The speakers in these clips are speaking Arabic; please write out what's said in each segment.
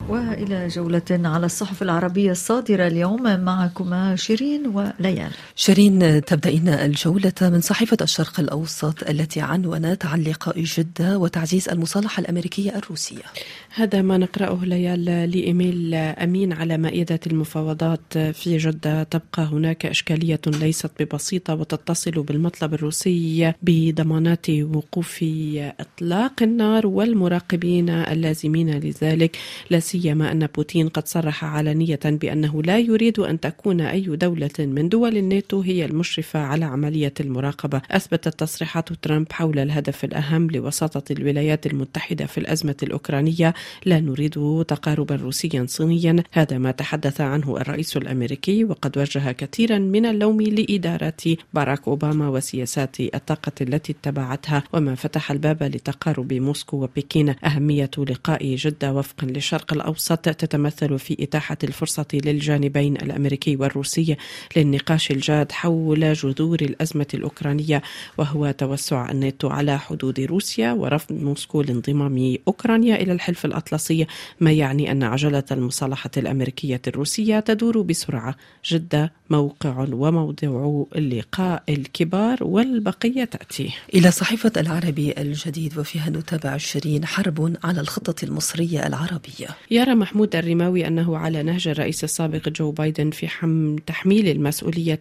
وإلى جولة على الصحف العربية الصادرة اليوم معكما شيرين وليال. شيرين، تبدأين الجولة من صحيفة الشرق الأوسط التي عنونت عن لقاء جدة وتعزيز المصالحة الأمريكية الروسية. هذا ما نقرأه ليال لإيميل أمين على مائدة المفاوضات في جدة. تبقى هناك إشكالية ليست ببسيطة وتتصل بالمطلب الروسي بضمانات وقوف إطلاق النار والمراقبين اللازمين لذلك، لا سيما أن بوتين قد صرح علنية بأنه لا يريد أن تكون أي دولة من دول الناتو هي المشرفة على عملية المراقبة. أثبتت تصريحات ترامب حول الهدف الأهم لوساطة الولايات المتحدة في الأزمة الأوكرانية: لا نريد تقاربا روسيا صينيا. هذا ما تحدث عنه الرئيس الأمريكي، وقد وجه كثيرا من اللوم لإدارة باراك أوباما وسياسات الطاقة التي اتبعتها، وما فتح الباب لتقارب موسكو وبكين. أهمية لقاء جدة وفقا للشرق الأوسط تتمثل في إتاحة الفرصة للجانبين الأمريكي والروسي للنقاش الجاد حول جذور الأزمة الأوكرانية، وهو توسع الناتو على حدود روسيا ورفض موسكو لانضمام أوكرانيا إلى الحلف الأطلسي، ما يعني أن عجلة المصالحة الأمريكية الروسية تدور بسرعة. جدة موقع وموضوع اللقاء الكبار والبقية تأتي. إلى صحيفة العربي الجديد وفيها نتابع شيرين حرب على الخطة المصرية العربية. يرى محمود الرماوي أنه على نهج الرئيس السابق جو بايدن في تحميل المسؤولية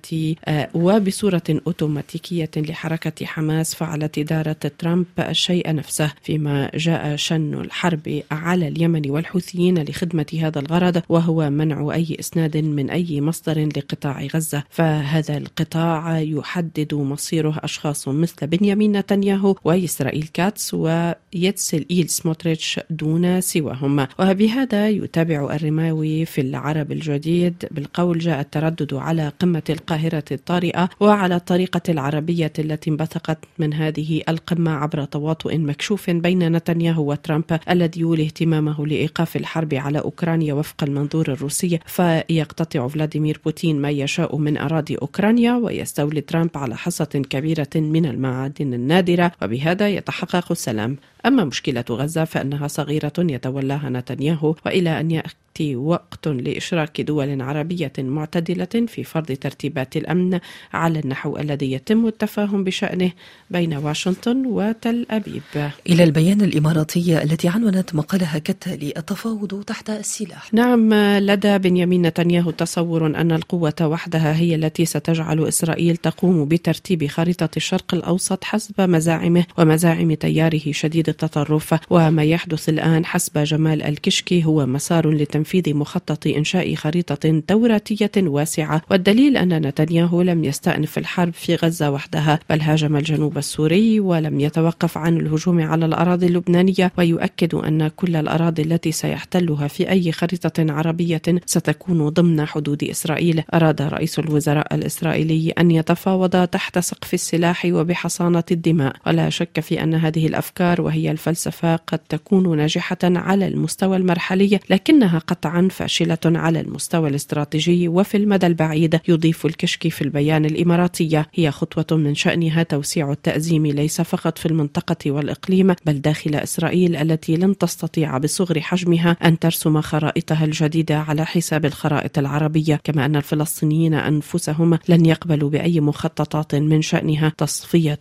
وبصورة أوتوماتيكية لحركة حماس. فعلت إدارة ترامب الشيء نفسه فيما جاء شن الحرب على اليمن والحوثيين لخدمة هذا الغرض، وهو منع أي إسناد من أي مصدر لقطاع غزة. فهذا القطاع يحدد مصيره أشخاص مثل بنيامين نتنياهو وإسرائيل كاتس ويتسل إيل سموتريتش دون سواهم. وبهذا يتابع الرماوي في العرب الجديد بالقول: جاء التردد على قمة القاهرة الطارئة وعلى الطريقة العربية التي انبثقت من هذه القمة عبر تواطؤ مكشوف بين نتنياهو وترامب الذي يولي اهتمامه لإيقاف الحرب على أوكرانيا وفق المنظور الروسي. فيقتطع فلاديمير بوتين ما يشاء من أراضي أوكرانيا ويستولي ترامب على حصة كبيرة من المعادن النادرة، وبهذا يتحقق السلام. أما مشكلة غزة فإنها صغيرة يتولاها نتنياهو، وإلى أن يأتي وقت لإشراك دول عربية معتدلة في فرض ترتيبات الأمن على النحو الذي يتم التفاهم بشأنه بين واشنطن وتل أبيب. إلى البيان الإماراتية التي عنونت مقالها كالتالي: التفاوض تحت السلاح. نعم، لدى بنيامين نتنياهو تصور أن القوة وحدها هي التي ستجعل إسرائيل تقوم بترتيب خريطة الشرق الأوسط حسب مزاعمه ومزاعم تياره شديد التطرف. وما يحدث الآن حسب جمال الكشكي هو مسار لتنفيذ مخطط إنشاء خريطة توراتية واسعة. والدليل أن نتنياهو لم يستأنف الحرب في غزة وحدها، بل هاجم الجنوب السوري ولم يتوقف عن الهجوم على الأراضي اللبنانية، ويؤكد أن كل الأراضي التي سيحتلها في أي خريطة عربية ستكون ضمن حدود إسرائيل. أراد رئيس الوزراء الإسرائيلي أن يتفاوض تحت سقف السلاح وبحصانة الدماء، ولا شك في أن هذه الأفكار وهي الفلسفة قد تكون ناجحة على المستوى المرحلي، لكنها قطعا فاشلة على المستوى الاستراتيجي وفي المدى البعيد. يضيف الكشكي في البيان الإماراتية: هي خطوة من شأنها توسيع التأزيم ليس فقط في المنطقة والإقليم بل داخل إسرائيل التي لن تستطيع بصغر حجمها أن ترسم خرائطها الجديدة على حساب الخرائط العربية، كما أن الفلسطينيين أنفسهم لن يقبلوا بأي مخططات من شأنها تصفية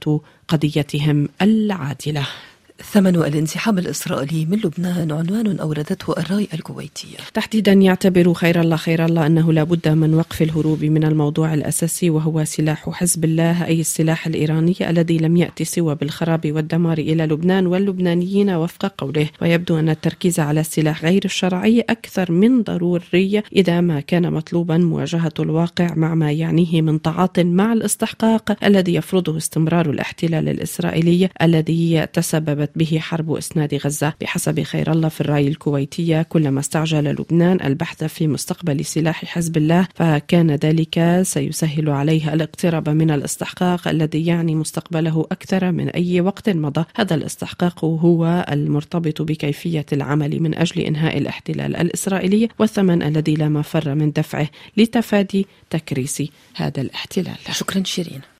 قضيتهم العادلة. ثمن الانسحاب الإسرائيلي من لبنان عنوان أوردته الراي الكويتية. تحديدا يعتبر خير الله أنه لا بد من وقف الهروب من الموضوع الأساسي، وهو سلاح حزب الله، أي السلاح الإيراني الذي لم يأتي سوى بالخراب والدمار إلى لبنان واللبنانيين وفق قوله. ويبدو أن التركيز على السلاح غير الشرعي أكثر من ضروري إذا ما كان مطلوبا مواجهة الواقع مع ما يعنيه من تعاطٍ مع الاستحقاق الذي يفرضه استمرار الاحتلال الإسرائيلي الذي تسبب به حرب إسناد غزة. بحسب خير الله في الراي الكويتية، كلما استعجل لبنان البحث في مستقبل سلاح حزب الله فكان ذلك سيسهل عليه الاقتراب من الاستحقاق الذي يعني مستقبله أكثر من أي وقت مضى. هذا الاستحقاق هو المرتبط بكيفية العمل من أجل إنهاء الاحتلال الإسرائيلي والثمن الذي لا مفر من دفعه لتفادي تكريس هذا الاحتلال. شكرا شيرين.